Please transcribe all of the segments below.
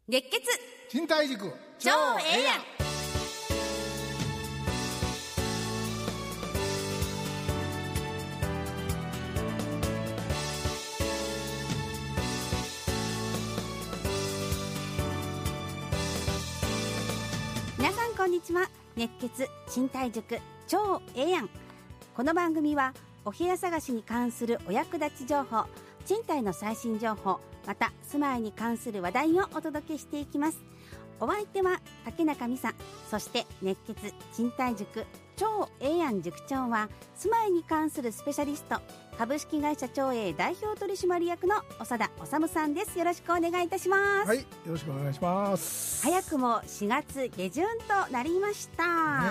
熱血賃貸塾超ええやん。皆さんこんにちは。熱血賃貸塾超ええやん。この番組はお部屋探しに関するお役立ち情報、賃貸の最新情報、また住まいに関する話題をお届けしていきます。お相手は竹中美沙、そして熱血賃貸塾超ええやん塾長は住まいに関するスペシャリスト、株式会社超え代表取締役の長田修さんです。よろしくお願いいたします。 はい、よろしくお願いします。 早くも4月下旬となりました。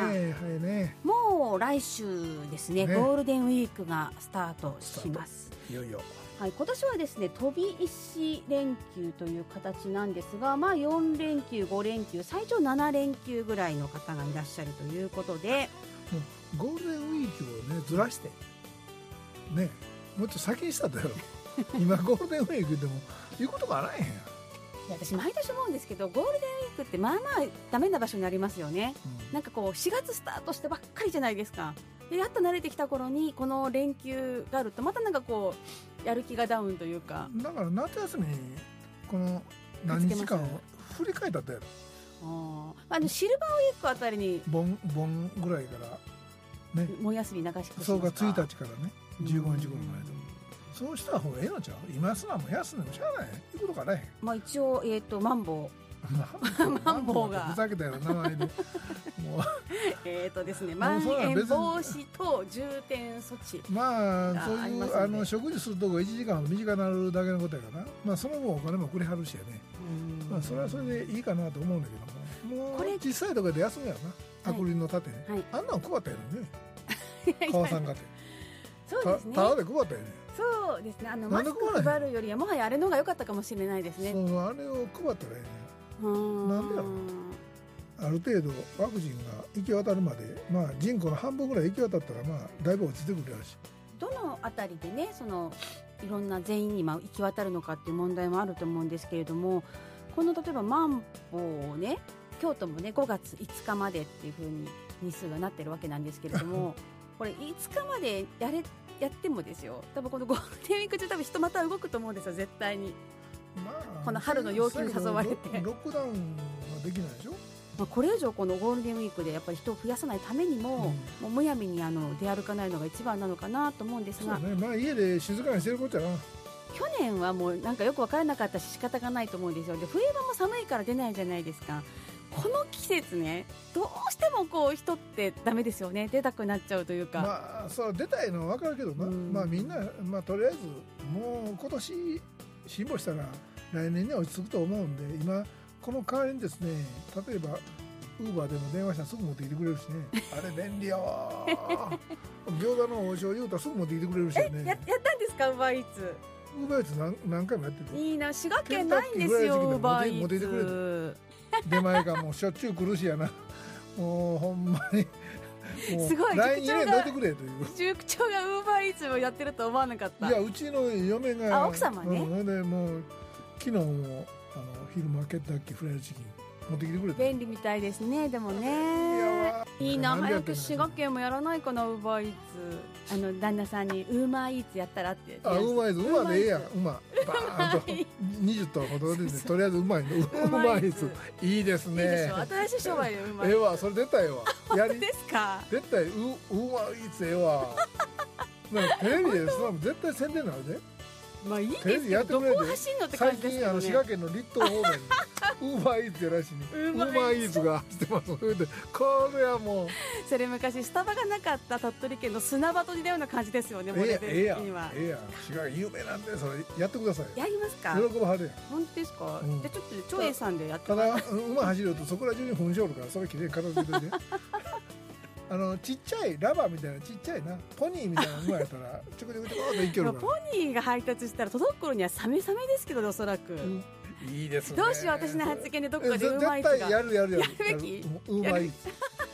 ねえ、はいね。 もう来週ですね、ゴールデンウィークがスタートします。 いよいよ。 はい、今年はですね飛び石連休という形なんですが、4連休5連休最長7連休ぐらいの方がいらっしゃるということで、 もうゴールデンウィークをねずらしてね、もうちょっと先にしたとやろ今ゴールデンウィークでも言うことがあらへんやん。 いや私毎年思うんですけど、ゴールデンウィークってまあダメな場所にありますよね、なんかこう4月スタートしてばっかりじゃないですか。でやっと慣れてきた頃にこの連休があるとまたなんかこうやる気がダウンというか、 だから夏休みにこの何日間を振り返ったとやろ。 シルバーウィークあたりに盆ぐらいからね、 盆休み流し越しますか。 そうか1日からね15日頃までと、そうした方がええのちゃう。今休んだも休んでもしゃあないいうことからへん。 一応マンボウマンボウがふざけたような名前でもうですね、まん延防止等重点措置、 そういう食事するとこ1時間短くなるだけのことやからな、その分お金もくれはるしやね、それはそれでいいかなと思うんだけども、もう小さいとこで休むやろな、アクリルの盾ね、あんなん配ったやろね川さんかてそうですね、 タダで配ったよね。 そうですね、マスク配るよりはもはやあれの方が良かったかもしれないですね。 そうあれを配ったらええね。なんでやろ、ある程度ワクチンが行き渡るまで、人口の半分ぐらい行き渡ったらだいぶ落ちてくるやろし、 どのあたりでねいろんな全員に行き渡るのかっていう問題もあると思うんですけれども、この例えばマンボウをね、京都もね5月5日までっていう風に日数がなってるわけなんですけれどもこれ5日までやってもですよ、多分このゴールデンウィーク中多分人また動くと思うんですよ絶対に。この春の陽気に誘われてロックダウンはできないでしょ。 これ以上このゴールデンウィークでやっぱり人を増やさないためにも、もうむやみに出歩かないのが一番なのかなと思うんですが、 そうね、家で静かにしてることやな。 去年はもうなんかよく分からなかったし仕方がないと思うんですよ。で冬場も寒いから出ないじゃないですか。この季節ね、どうしてもこう人ってダメですよね、出たくなっちゃうというか、 そう出たいのは分かるけどな、みんな、とりあえずもう今年辛抱したら来年には落ち着くと思うんで、今この代わりにですね、例えばウーバーでも電話したらすぐ持ってきてくれるしねあれ便利やわ餃子の王将言うたらすぐ持ってきてくれるしね。 やったんですか、ウーバーイーツ。 ウーバーイーツ何回もやってる。 いいな、滋賀県ないんですよウーバーイーツ。 出前がもうしょっちゅう来るしやなもうほんまにすごい、 LINE 入れんといてくれという。 塾長がウーバーイーツをやってると思わなかった。 いや、うちの嫁が奥様ね、 でもう昨日も昼間ケンタッキーフライドチキン持ってきてくれて。 便利みたいですね。でもね、いいな、早く滋賀県もやらないかな、ウーバーイーツ。旦那さんにウーマーイーツやったらって。 ウーマーイーツ、ウーマでええやん、ウーマバーンと20とほどでとりあえずうまいのウーマーイーツいいですね。 いいでしょ、新しい商売でウーマーイーツ。 ええわ、それ絶対ええわ。 本当ですか。 絶対ウーマーイーツええわテレビでその絶対宣伝になるで。 いいですけど、どこ走んのって感じですけどね。 最近滋賀県の立東方面にウーバーイーツやらしいね。ウーバーイーツが走ってます。これはもうそれ昔スタバがなかった鳥取県の砂場と似たような感じですよね。 ええやん滋賀有名なんで、それやってください。 やりますか。 喜ばはるやん。 本当ですか。でちょっと長英さんでやってただ馬走るとそこら中に噴射おるから、それきれいに片付けてねちっちゃいラバーみたいな、ちっちゃいなポニーみたいな馬やったらちょこちょこちょこっといけるから。 ポニーが配達したら届く頃にはサメサメですけどね、おそらく。 いいですね。 どうしよう、私の発言でどこかでウーマーイーツが絶対やるやるべき。 ウーマーイー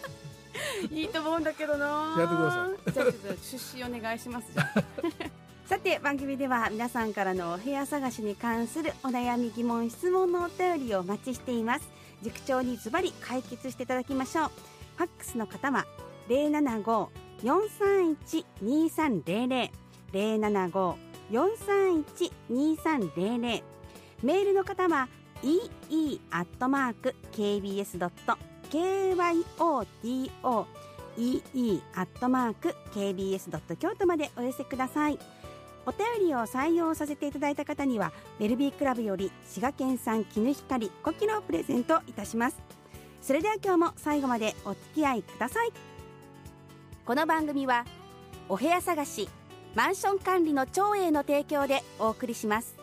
ツいいと思うんだけどな。 やってください。 じゃあちょっと出資お願いします。じゃあさて番組では皆さんからのお部屋探しに関するお悩み疑問質問のお便りをお待ちしています。塾長にズバリ解決していただきましょう。ファックスの方は 075-431-2300 075-431-2300 メールの方は ee@kbs.kyoto ee@kbs.kyoto までお寄せください。お便りを採用させていただいた方にはベルビークラブより滋賀県産絹ひかり5キロをプレゼントいたします。それでは今日も最後までお付き合いください。この番組はお部屋探しマンション管理の長英の提供でお送りします。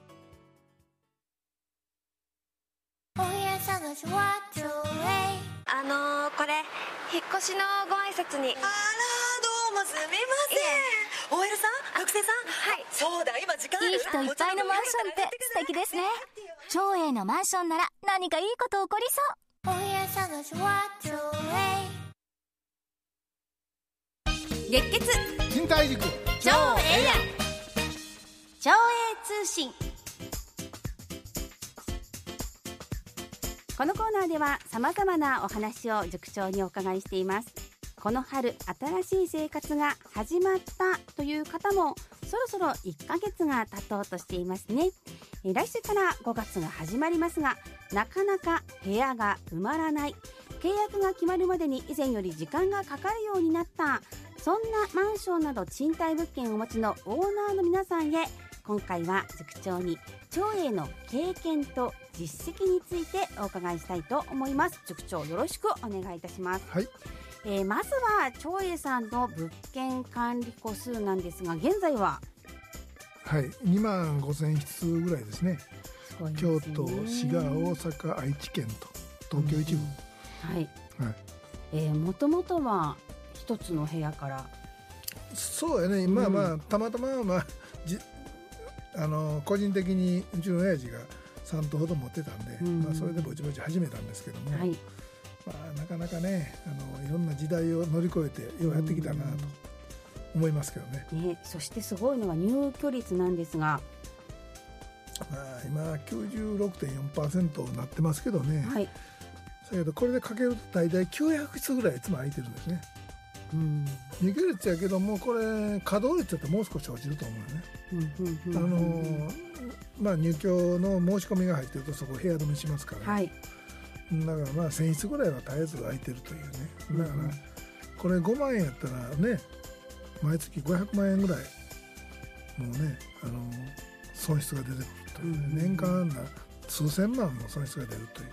お部屋探しは長英。 これ引っ越しのご挨拶に。 あら、どうもすみません。OL さん、学生さん。 はい。 そうだ、今時間ある。 いい人いっぱいのマンションって素敵ですね。長英のマンションなら何かいいこと起こりそう。お部屋探しは長英。 熱血賃貸塾長英や長英通信。このコーナーでは様々なお話を塾長にお伺いしています。この春新しい生活が始まったという方もそろそろ1ヶ月が経とうとしていますね。来週から5月が始まりますが、なかなか部屋が埋まらない、契約が決まるまでに以前より時間がかかるようになった、そんなマンションなど賃貸物件をお持ちのオーナーの皆さんへ、今回は塾長に長英の経験と実績についてお伺いしたいと思います。塾長よろしくお願いいたします。 はい。 まずは長英さんの物件管理戸数なんですが、現在ははい、2万5000室ぐらいですね。 すごいです京ね。 都、滋賀、大阪、愛知県と東京一部、 はい。 はい、 もともとは一つの部屋から。 そうやね。まあまあ、たまたま、個人的にうちの親父が3棟ほど持ってたんで、それでぼちぼち始めたんですけども、 はい。 なかなかね、いろんな時代を乗り越えてようやってきたなと思いますけどね。 そしてすごいのが入居率なんですが、 今 96.4% になってますけどね。 はい。 だけどこれでかけると大体900室ぐらいいつも空いてるんですね。入居率やけども、これ稼働率だともう少し落ちると思うね。入居の申し込みが入ってるとそこ部屋止めしますから、はい、だから1000室ぐらいは絶えず空いてるというね。だからこれ5万円やったらね、毎月500万円ぐらいもうね、損失が出てくるという、年間数千万の損失が出るという。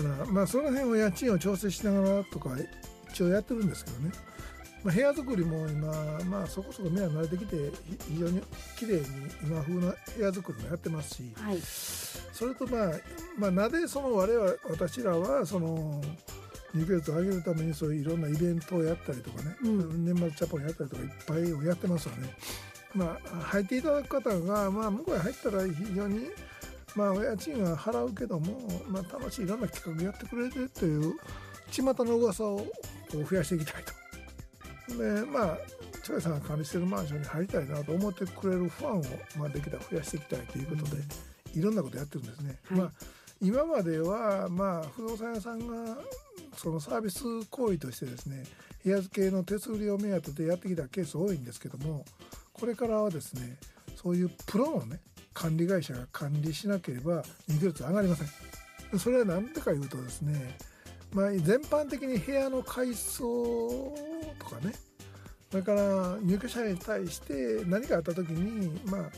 だからその辺を家賃を調整しながらとか一応やってるんですけどね。部屋作りも今、そこそこ目は慣れてきて非常にきれいに今風な部屋作りもやってますし、はい、それとなぜ私らはその入居率を上げるためにそういういろんなイベントをやったりとかね、年末チャポンやったりとかいっぱいをやってますよね。入っていただく方が向こうへ入ったら非常にお家賃は払うけども、楽しいいろんな企画やってくれてるという巷の噂を増やしていきたいと。で長英さんが管理しているマンションに入りたいなと思ってくれるファンをできたら増やしていきたいということで、いろんなことやってるんですね。はい、今までは不動産屋さんがそのサービス行為としてですね、部屋付けの手数料目当てでやってきたケース多いんですけども、これからはですね、そういうプロのね管理会社が管理しなければ入居率上がりません。それは何でかいうとですね、全般的に部屋の改装とかね、それから入居者に対して何かあった時に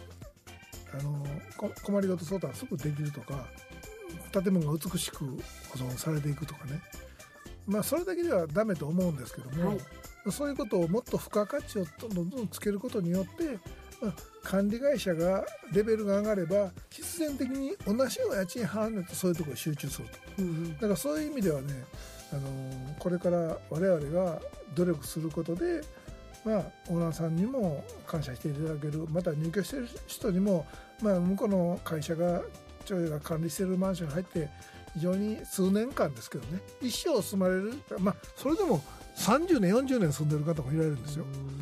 困りごと相談すぐできるとか、建物が美しく保存されていくとかね、それだけではダメと思うんですけども、はい、そういうことをもっと付加価値をどんどんつけることによって、管理会社がレベルが上がれば必然的に同じような家賃払うのとそういうところに集中すると、だからそういう意味ではね、これから我々が努力することで、オーナーさんにも感謝していただける、また入居している人にも、向こうの会社が長英が管理しているマンションに入って非常に数年間ですけどね、一生住まれる、それでも30年40年住んでる方もいられるんですよ。1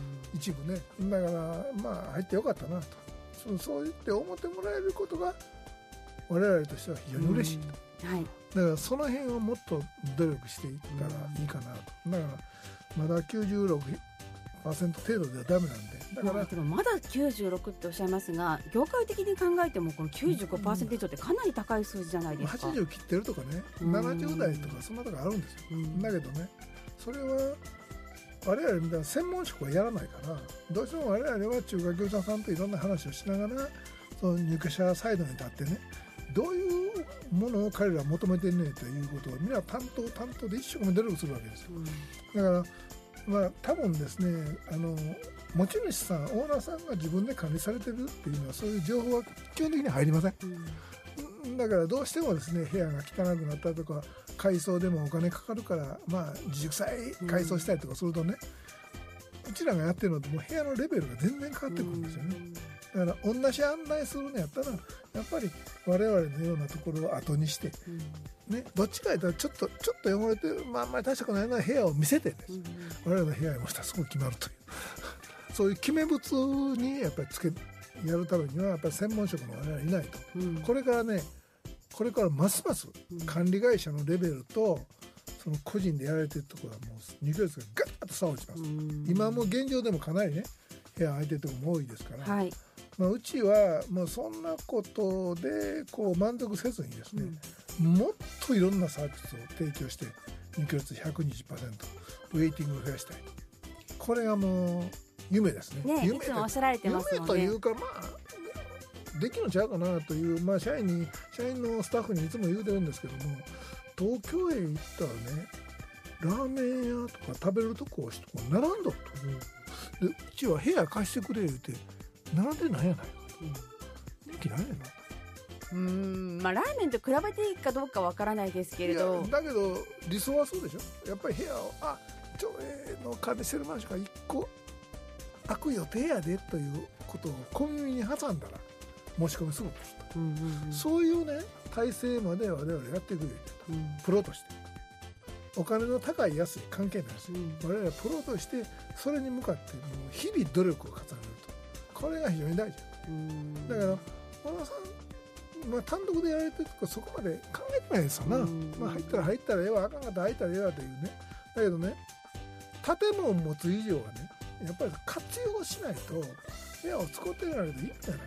一部ね。だからまあ入ってよかったなと、そう言って思ってもらえることが我々としては非常に嬉しいと、 はい、 だからその辺をもっと努力していったらいいかなと。だからまだ96%程度ではダメなんで、だからでもまだ96っておっしゃいますが、業界的に考えてもこの 95% 以上ってかなり高い数字じゃないですか。 80切ってるとかね、70代とかそんなとこあるんですよ。だけどね、それは我々みたいな専門職はやらないから、どうしても我々は中華業者さんといろんな話をしながら、その入居者サイドに立ってね、どういうものを彼らは求めてるねということをみんな担当で一生懸命努力するわけですよ。だからまあ多分ですね、持ち主さん、オーナーさんが自分で管理されてるっていうのはそういう情報は基本的に入りません。だからどうしてもですね、部屋が汚くなったとか改装でもお金かかるから、まあ実際改装したりとかするとね、うちらがやってるのともう部屋のレベルが全然変わってくるんですよね。だから同じ案内するのやったらやっぱり我々のようなところを後にして、ね、どっちかやったらちょっと汚れてる、まあ、あんまり大したことないような部屋を見せてです、我々の部屋にもしたらすぐ決まるというそういう決め物にやっぱりやるためにはやっぱり専門職の我々いないと、これからますます管理会社のレベルとその個人でやられてるところはもう入居率がガッと差落ちます。今も現状でもかなりね部屋空いてるところも多いですから、はい、まあ、うちはもうそんなことでこう満足せずにですね、もっといろんなサービスを提供して入居率 120%、 ウェイティングを増やしたい。これがもう夢ですね。 いつもおっしゃられてますもんね。 夢というか、まあできるんちゃうかなという、まあ、社員のスタッフにいつも言うてるんですけども、東京へ行ったらね、ラーメン屋とか食べるとこ並んどると、でうちは部屋貸してくれって並んでないやないか、人気ないやな。 まあ、ラーメンと比べていいかどうかわからないですけれど、 だけど理想はそうでしょ。やっぱり部屋を町営の管理してるマンションが1個開く予定やでということを小耳に挟んだら申し込みすぐ来ると、そういうね体制まで我々やってくれると、プロとしてお金の高い安い関係ないですよ、我々はプロとしてそれに向かってもう日々努力を重ねると、これが非常に大事だから、小野さん、まあ、単独でやられてるとかそこまで考えてないですよな、まあ、入ったらええわ、あかんかったら入ったらええわというね。だけどね、建物を持つ以上はね、やっぱり活用しないと部屋を使ってやられると意味じゃない、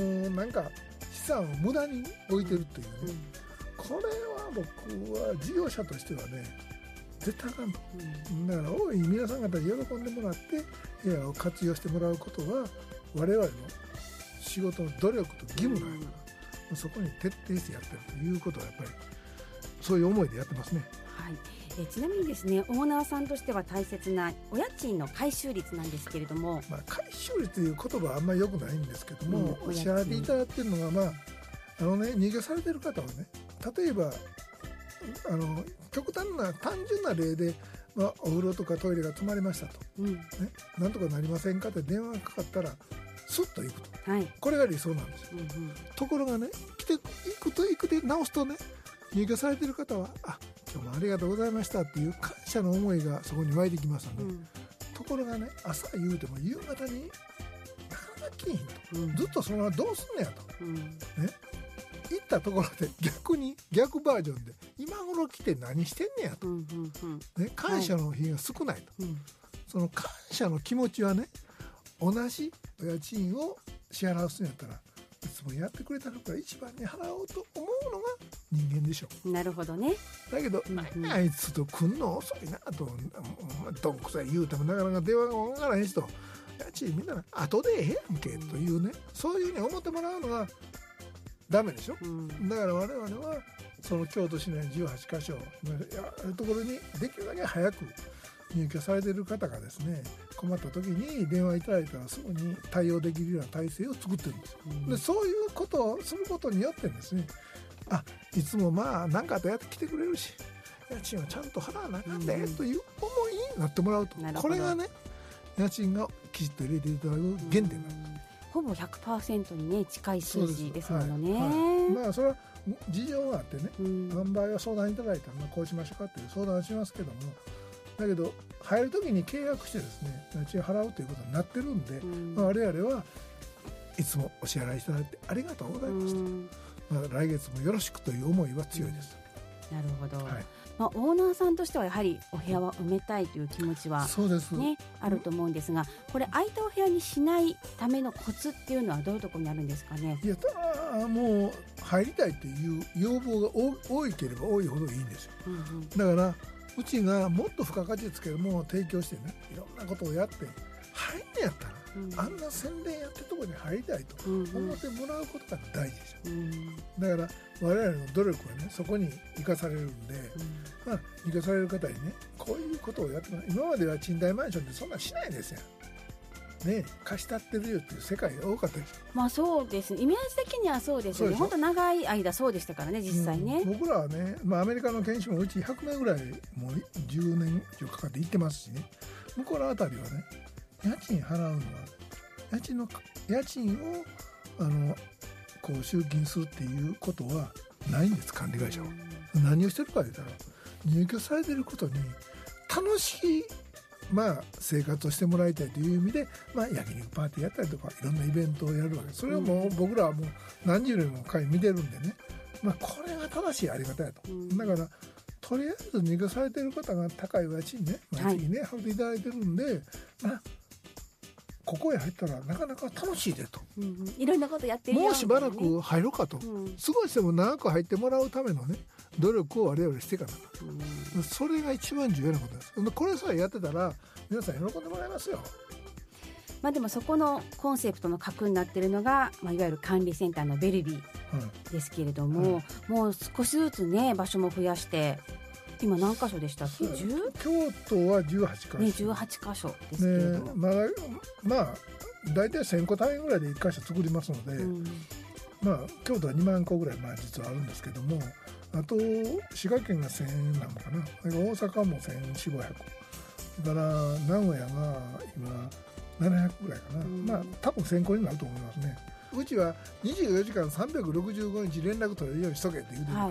もうなんか資産を無駄に置いてるっていうね、これは僕は事業者としてはね絶対あかんと、だから大いに皆さん方に喜んでもらって部屋を活用してもらうことは我々の仕事の努力と義務なんやから、そこに徹底してやってるということはやっぱりそういう思いでやってますね。 はい、ちなみにですね、オーナーさんとしては大切なお家賃の回収率なんですけれども、 まあ、回収率という言葉はあんまり良くないんですけども、支払っていただいているのが、まあ入居されている方はね、例えば極端な単純な例で、まあ、お風呂とかトイレが詰まりましたと、なんとかなりませんかって電話がかかったらスッと行くと、これが理想なんですよ、ところがね、行くで直すとね、入居されている方は今日もありがとうございましたっていう感謝の思いがそこに湧いてきますよね、ところがね、朝言うても夕方になかなか来へんと、ずっとそのままどうすんねやと、ね、行ったところで逆バージョンで今頃来て何してんねやと、ね、感謝の日が少ないと、その感謝の気持ちはね、同じお家賃を支払わすんやったらいつもやってくれたのから一番に払おうと思うのが人間でしょ。 なるほどね。 だけど、あいつと来んの遅いなと、どんくさい言うてもなかなか電話が分からへんしと、家賃みんな後でええやんけというね、そういうふうに思ってもらうのがダメでしょ、だから我々はその京都市内18カ所あるところにできるだけ早く入居されている方がですね、困った時に電話いただいたらすぐに対応できるような体制を作ってるんですよ、でそういうことをすることによってですね、いつもまあ何かあったらやってきてくれるし、家賃はちゃんと払わなあかんで、という思いになってもらうと、これがね、家賃がきちっと入れていただく原点なんです。 ほぼ 100% にね近い数字ですものね。 まあそれは事情があってね、販売は相談いただいたら、こうしましょうかっていう相談しますけども、 だけど入る時に契約してですね家賃払うということになってるんで、我々はいつもお支払いいただいてありがとうございますと、来月もよろしくという思いは強いです。 なるほど、 はい、 オーナーさんとしてはやはりお部屋は埋めたいという気持ちは、 そうです、 ね、あると思うんですが、これ空いたお部屋にしないためのコツっていうのはどういうところにあるんですかね。 いやもう入りたいという要望が多ければ多いほどいいんですよ、だからうちがもっと付加価値つけるものを提供してね、いろんなことをやって入んねやったら、あんな宣伝やってるところに入りたいと思ってもらうことが大事でしょ、だから我々の努力はねそこに生かされるんで、生かされる方にねこういうことをやってもらう。今までは賃貸マンションってそんなしないですよね、貸し立ってるよっていう世界が多かったです。 そうですね、イメージ的にはそうですよね。本当長い間そうでしたからね、実際ね、 僕らはね、アメリカの研修もうち100名ぐらいもう10年以上かかって行ってますしね、向こうのあたりはね家賃払うのは家賃をこう集金するっていうことはないんです。管理会社は何をしてるかと言ったら入居されてることに楽しい生活をしてもらいたいという意味で、焼肉パーティーやったりとかいろんなイベントをやるわけです。それをもう僕らはもう何十年も回見てるんでね、これが正しいあり方やと、だからとりあえず入居されてる方が高い家賃ね毎月ね払っていただいてるんで、ここへ入ったらなかなか楽しいでと、 いろんなことやってるよ、 もうしばらく入ろうかと、すごいしても長く入ってもらうためのね努力を我々していかなかった、それが一番重要なことです。これさえやってたら皆さん喜んでもらえますよ。 でもそこのコンセプトの核になっているのが、いわゆる管理センターのベルビーですけれども、もう少しずつね場所も増やして今何箇所でしたっけ？京都は18箇所、 18箇所ですけれども、 大体1000個単位ぐらいで1箇所作りますので、京都は2万個ぐらい実はあるんですけども、あと滋賀県が1000なのかな、大阪も1400、500、だから名古屋が今700ぐらいかな、多分1000個になると思いますね。うちは24時間365日連絡取れるようにしとけって言うてるから、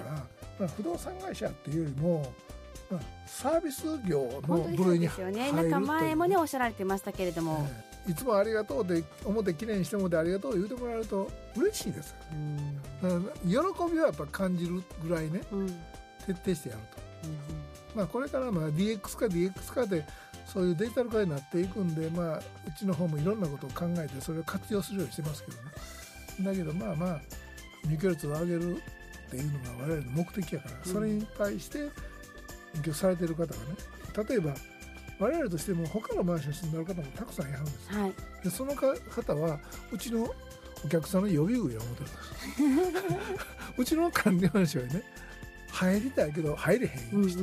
不動産会社っていうよりも、サービス業の部類に入るという。 なんか前もねおっしゃられてましたけれども、 いつもありがとうで表きれいにしてもらってありがとう言うてもらえると嬉しいです。喜びはやっぱ感じるぐらいね、徹底してやると、これからDX 化でそういうデジタル化になっていくんで、うちの方もいろんなことを考えてそれを活用するようにしてますけどね。だけど入居率を上げるっていうのが我々の目的やから、それに対して入居されている方がね、例えば我々としても他のマンションに住んでる方もたくさんいはるんです、でその方はうちのお客さんの予備軍や思ってるんですうちの管理マンションにね入りたいけど入れへんようにして、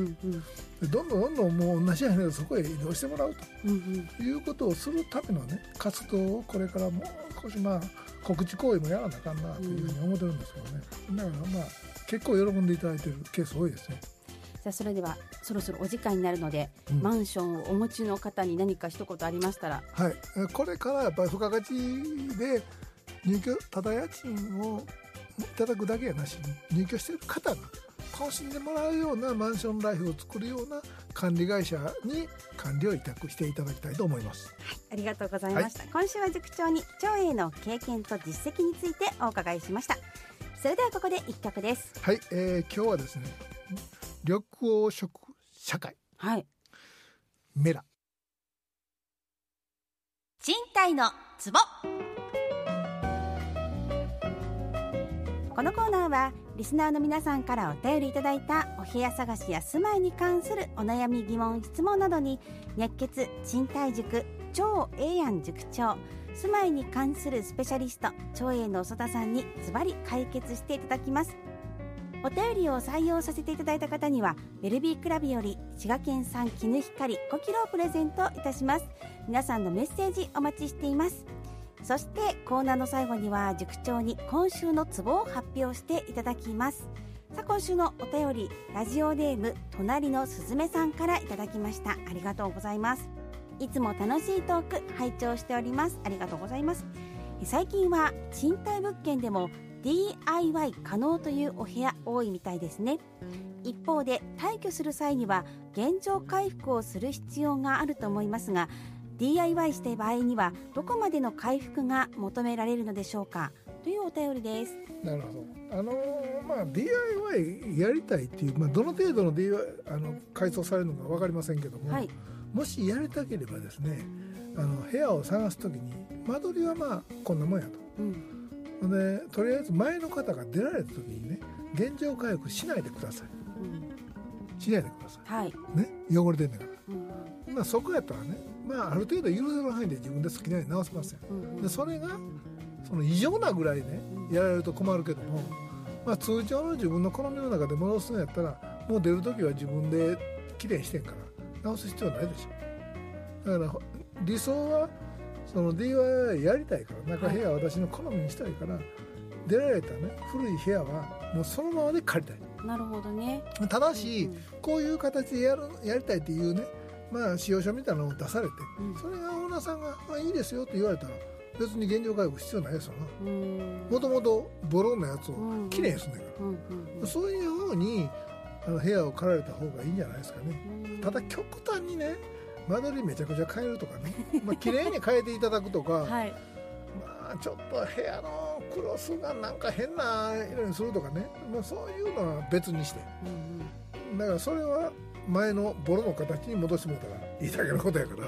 どんどんもう同じやねんそこへ移動してもらうと、いうことをするためのね活動をこれからもう少し告知行為もやらなあかんなというふうに思ってるんですけどね。だから結構喜んでいただいてるケース多いですね。 それではそろそろお時間になるので、マンションをお持ちの方に何か一言ありましたら。 これからやっぱり付加価値で入居ただ家賃をいただくだけやなしに入居している方が楽しんでもらうようなマンションライフを作るような管理会社に管理を委託していただきたいと思います。 ありがとうございました、今週は塾長に長英の経験と実績についてお伺いしました。それではここで一曲です。 今日はですね緑黄色社会、メラ賃貸のツボ。このコーナーはリスナーの皆さんからお便りいただいたお部屋探しや住まいに関するお悩み疑問質問などに熱血賃貸塾超ええやん塾長、住まいに関するスペシャリスト長英の長田さんにズバリ解決していただきます。お便りを採用させていただいた方にはベルビークラブより滋賀県産絹光5キロをプレゼントいたします。皆さんのメッセージお待ちしています。そしてコーナーの最後には塾長に今週のツボを発表していただきます。さあ今週のお便り、ラジオネーム隣のすずめさんからいただきました。ありがとうございます。いつも楽しいトーク拝聴しております。ありがとうございます。最近は賃貸物件でも DIY 可能というお部屋多いみたいですね。一方で退去する際には現状回復をする必要があると思いますが、 DIY した場合にはどこまでの回復が求められるのでしょうか、というお便りです。 なるほど。DIY やりたいっていう、どの程度の DIY 改装されるのか分かりませんけども、 はい、 もしやりたければですね、部屋を探すときに間取りはこんなもんやと、でとりあえず前の方が出られたときにね、現状回復しないでください、しないでください、 はいね、汚れてんだから、そこやったらね、ある程度許せる範囲で自分で好きなように直せますよ、でそれがその異常なぐらいねやられると困るけども、通常の自分の好みの中で戻すのやったら、もう出るときは自分できれいにしてんから直す必要ないでしょ。だから理想はその DIY やりたいから、中部屋は私の好みにしたいから、出られたね古い部屋はもうそのままで借りたい。 なるほどね。 ただし、こういう形でやりたいっていうね、使用書みたいなのを出されて、それがオーナーさんが、いいですよって言われたら別に現状回復必要ないですよな。もともとボロなやつをきれいにするんだから、そういうふうに部屋を借られた方がいいんじゃないですかね。ただ極端にね、間取りめちゃくちゃ変えるとかね、きれいに変えていただくとか、はい、ちょっと部屋のクロスがなんか変な色にするとかね、そういうのは別にして、だからそれは前のボロの形に戻してもらったらいいだけのことやから。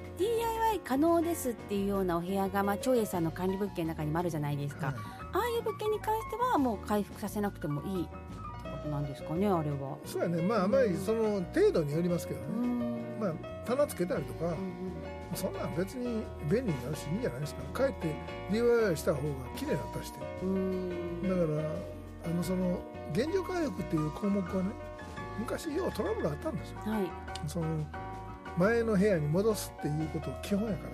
DIY 可能ですっていうようなお部屋が、長栄さんの管理物件の中にもあるじゃないですか、はい、ああいう物件に関してはもう回復させなくてもいいってことなんですかね、あれは。そうやね、あまりその程度によりますけどね、棚つけたりとか、そんなん別に便利になるしいいんじゃないですか。かえって DIY した方が綺麗になったりして、だからその現状回復っていう項目はね、昔ようトラブルあったんですよ、はい、その前の部屋に戻すっていうことが基本やから。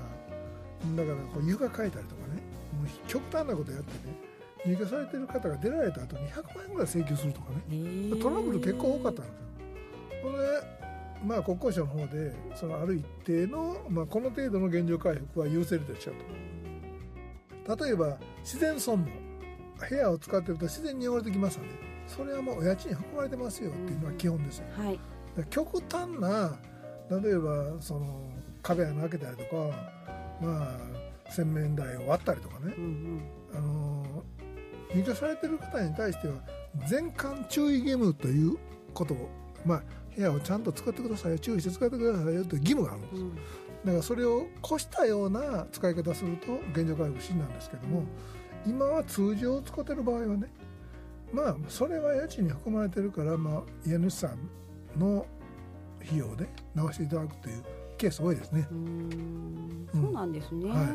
だからこう床変えたりとかね、もう極端なことやってね、入居されてる方が出られた後に100万円ぐらい請求するとかね、トラブル結構多かったんですよ。これ国交省の方でそのある一定の、この程度の現状回復は許せるでしょうと。例えば自然損耗、部屋を使ってると自然に汚れてきますので、それはもうお家賃に含まれてますよっていうのは基本ですよ、はい、極端な、例えばその壁穴開けたりとか、洗面台を割ったりとかね、入居されてる方に対しては全館注意義務ということを、部屋をちゃんと使ってくださいよ、注意して使ってくださいよという義務があるんです、だからそれを越したような使い方すると現状回復しなんですけども、今は通常使ってる場合はね、それは家賃に含まれてるから、家主さんの費用で直していただくというケース多いですね。そうなんですね、はい、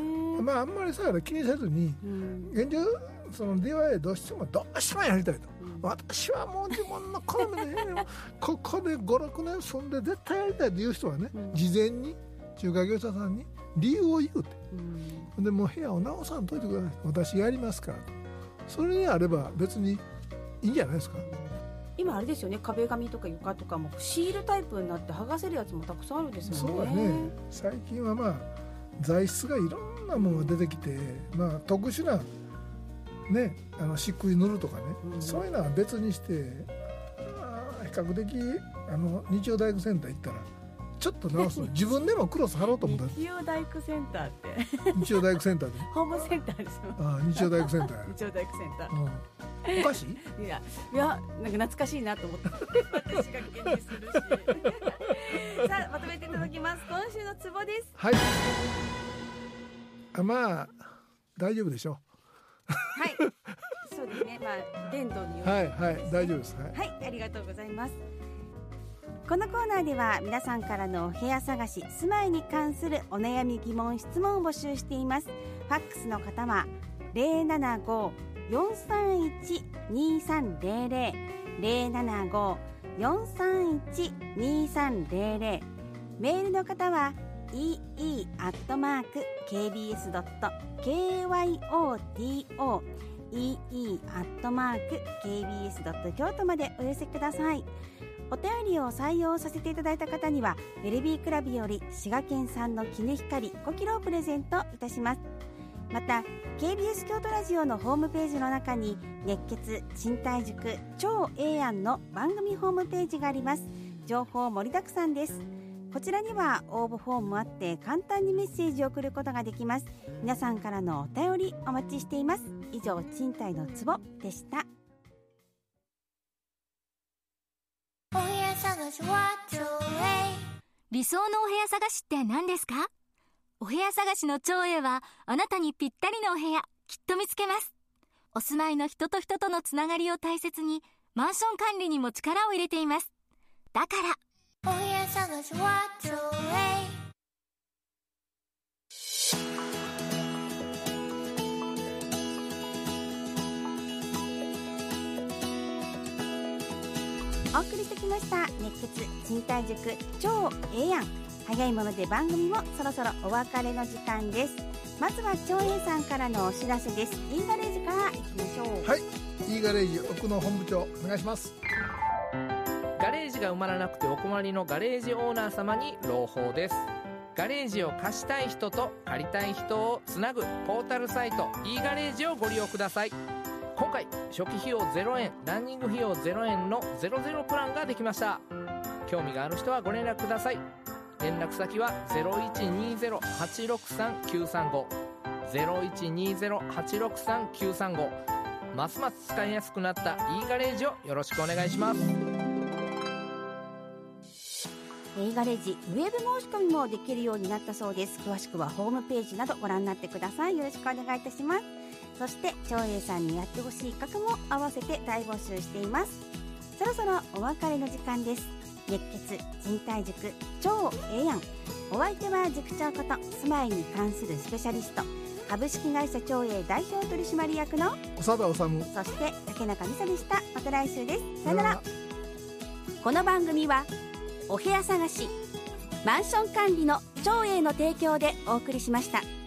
あんまり気にせずに、現状その DIY どうしてもやりたいと、私はもう自分の好みでここで 5,6 年住んで絶対やりたいという人はね、事前に中華業者さんに理由を言うて、でもう部屋を直さんといてください、私やりますからと。それであれば別にいいんじゃないですか。 今あれですよね、壁紙とか床とかもシールタイプになって剥がせるやつもたくさんあるんですよね。 そうだね、最近は材質がいろんなものが出てきて、特殊なね、漆喰塗るとかね、そういうのは別にして、比較的日曜大工センター行ったらちょっと直すの自分でもクロス貼ろうと思ったら日曜大工センターって日曜大工センターでホームセンターですよ。 日曜大工センター日曜大工センター、 おかしい？ いやなんか懐かしいなと思って私が気にするしさあまとめていただきます。今週のツボです。 はい、大丈夫でしょう。 はい、そうですね、伝導による、 はい大丈夫です。 はい、ありがとうございます。このコーナーでは皆さんからのお部屋探し、住まいに関するお悩み疑問質問を募集しています。ファックスの方は 075-431-2300 075-431-2300、メールの方は ee@kbs.kyoto ee@kbs.kyoto までお寄せください。お便りを採用させていただいた方にはベルビークラブより滋賀県産のキネヒカリ5キロをプレゼントいたします。 また KBS 京都ラジオのホームページの中に熱血賃貸塾超ええやんの番組ホームページがあります。情報盛りだくさんです。こちらには応募フォームもあって簡単にメッセージを送ることができます。皆さんからのお便りお待ちしています。以上、賃貸のツボでした。 お部屋探しは超理想のお部屋探しって何ですか？お部屋探しの超Aはあなたにぴったりのお部屋きっと見つけます。お住まいの人と人とのつながりを大切にマンション管理にも力を入れています。だからお部屋探しは超A。 お送りしてきました熱血賃貸塾超ええやん。早いもので番組もそろそろお別れの時間です。まずは超ええさんからのお知らせです。Eガレージからいきましょう。 はい、Eガレージ奥野本部長お願いします。 ガレージが埋まらなくてお困りのガレージオーナー様に朗報です。ガレージを貸したい人と借りたい人をつなぐポータルサイト Eガレージをご利用ください。今回初期費用0円ランニング費用0円の00プランができました。興味がある人はご連絡ください。連絡先は 0120-863-935 0120-863-935。ますます使いやすくなった E ガレージをよろしくお願いします。 Eガレージウェブ申し込みもできるようになったそうです。詳しくはホームページなどご覧になってください。よろしくお願いいたします。そして超Aさんにやってほしい企画も合わせて大募集しています。そろそろお別れの時間です。熱血賃貸塾超ええやん。お相手は塾長こと住まいに関するスペシャリスト株式会社超A代表取締役の長田治、そして竹中美沙でした。また来週です。さよなら。この番組はお部屋探しマンション管理の超Aの提供でお送りしました。